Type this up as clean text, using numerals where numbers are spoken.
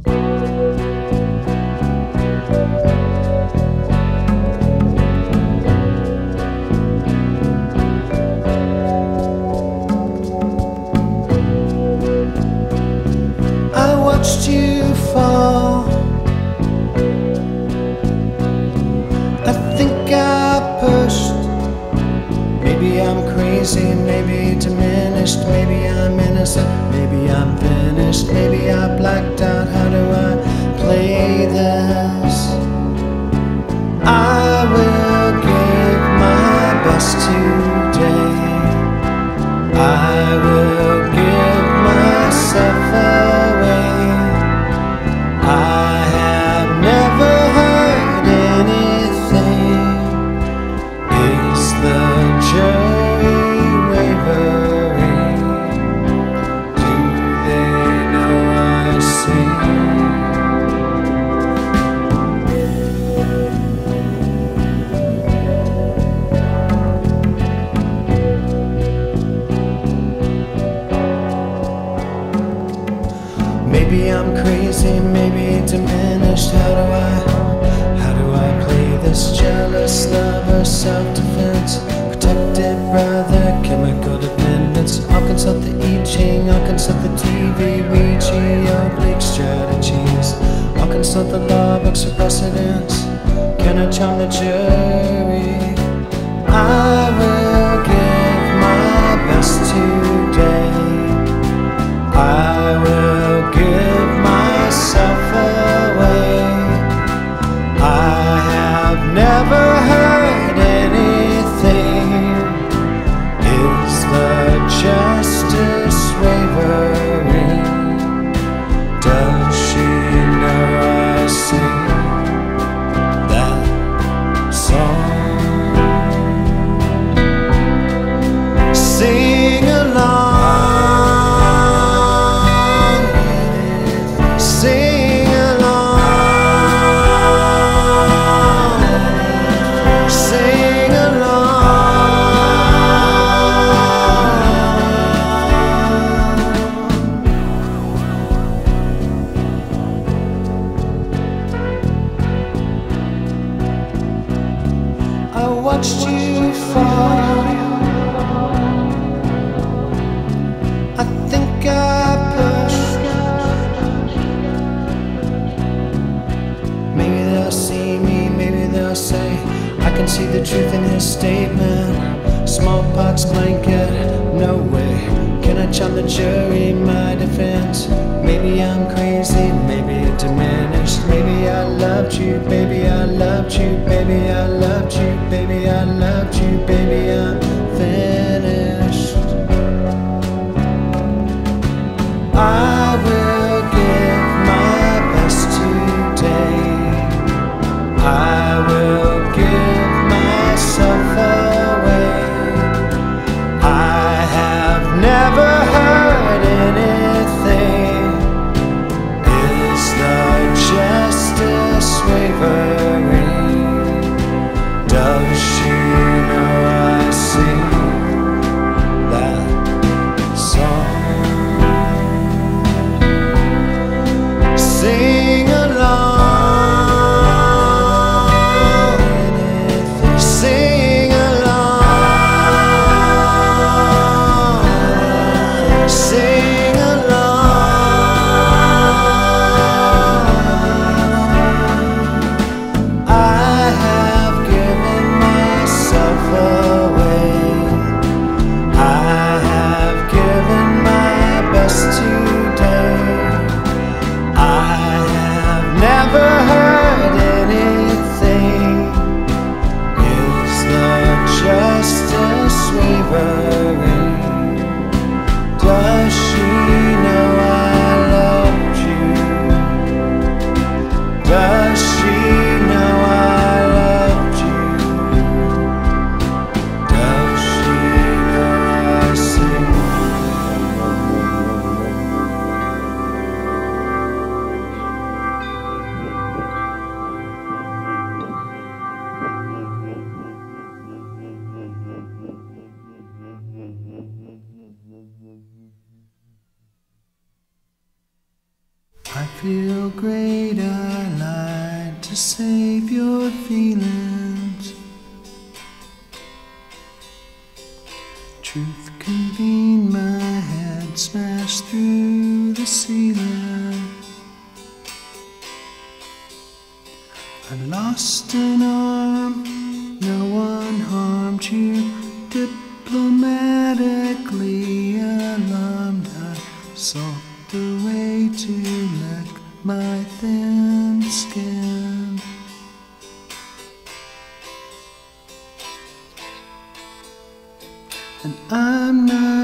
I watched you fall. I think I pushed. Maybe I'm crazy, maybe diminished, maybe I'm innocent, maybe I'm finished, maybe I blacked out. How do I play this? I will give my best today. I will give myself away. I have never heard anything. Is the jury wavering? Do they know I sing? Maybe I'm crazy, maybe diminished. How do I play this? Jealous lover, self-defense, protected brother, chemical dependence. I'll consult the I Ching, I'll consult the TV, Ouija, oblique strategies. I'll consult the law books for precedents. Can I charm the jury? I will give my best today. I will give myself away. I have never heard anything. Is the justice wavering? Does she know I sing that song? Sing along. I watched you fall. I think I pushed. Maybe they'll see me, maybe they'll say I can see the truth in his statement. Smallpox blanket, no way. Can I charm the jury, my defense? Maybe I'm crazy, maybe diminished. Maybe I loved you, baby, I loved you, baby, I loved you, baby, I loved you, baby, I'm finished. I will give my best today. I will give myself away. I have never heard anything. feel great, I lied to save your feelings. Truth convened, my head smashed through the ceiling. I lost an arm, no one harmed you. Diplomatically alarmed, I sought the way to lick my thin skin. And I'm not